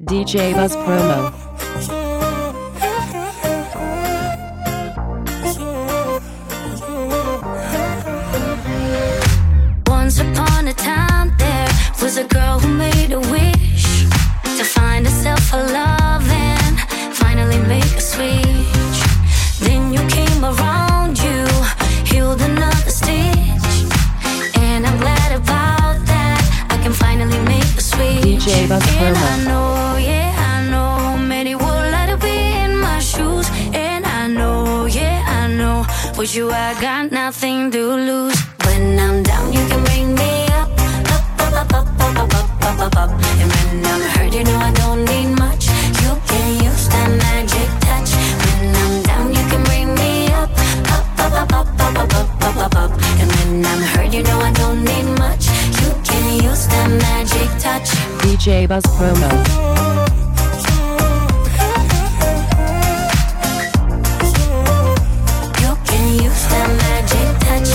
DJ Buzz Promo. Once upon a time there was a girl who made a wish to find herself a love and finally make a switch. Then you came around, you healed another stitch, and I'm glad about that. I can finally make a switch. DJ Buzz And Promo. I know, yeah, I know many would like to be in my shoes. And I know, yeah, I know with you I got nothing to lose. When I'm down, you can bring me up, up, up, up, up, up, up, up, up, up. And when I'm hurt, you know I don't need much. You can use that magic touch. When I'm down, you can bring me up, up, up, up, up, up, up, up, up, up, up. And when I'm hurt, you know I don't need much. You can use that magic touch. DJ Buzz Promo. You can use that magic touch.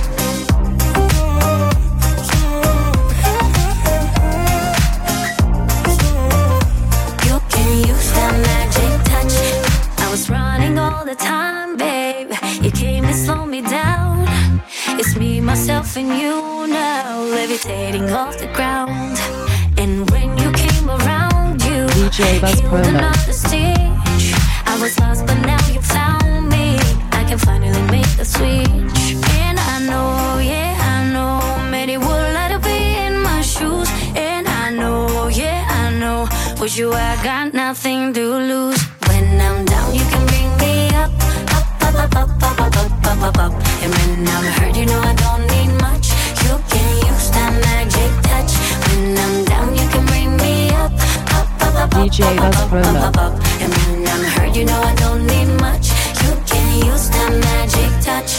You can use that magic touch. I was running all the time, babe. You came and slowed me down. It's me, myself, and you now, levitating off the ground. And when you came around, you DJ Buzz healed Promo. another stitch. I was lost, but now you found me. I can finally make the switch. And I know, yeah, I know many would like to be in my shoes. And I know, yeah, I know with you I got nothing to lose. When I'm down, you can bring me up, up, up, up, up, up, up, up, up, up, up. And when I'm hurt, you know I don't need much. You can use that magic touch. When I'm down, you can bring me up, up, up, up, up, DJ up, Buzz up, up, Promo. up, up. And when I'm hurt, you know I don't need much. You can use that magic touch.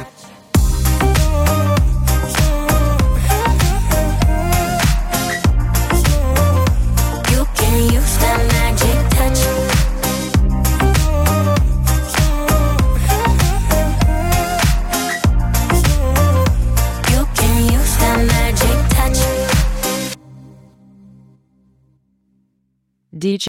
You can use that magic touch. You can use that magic touch. DJ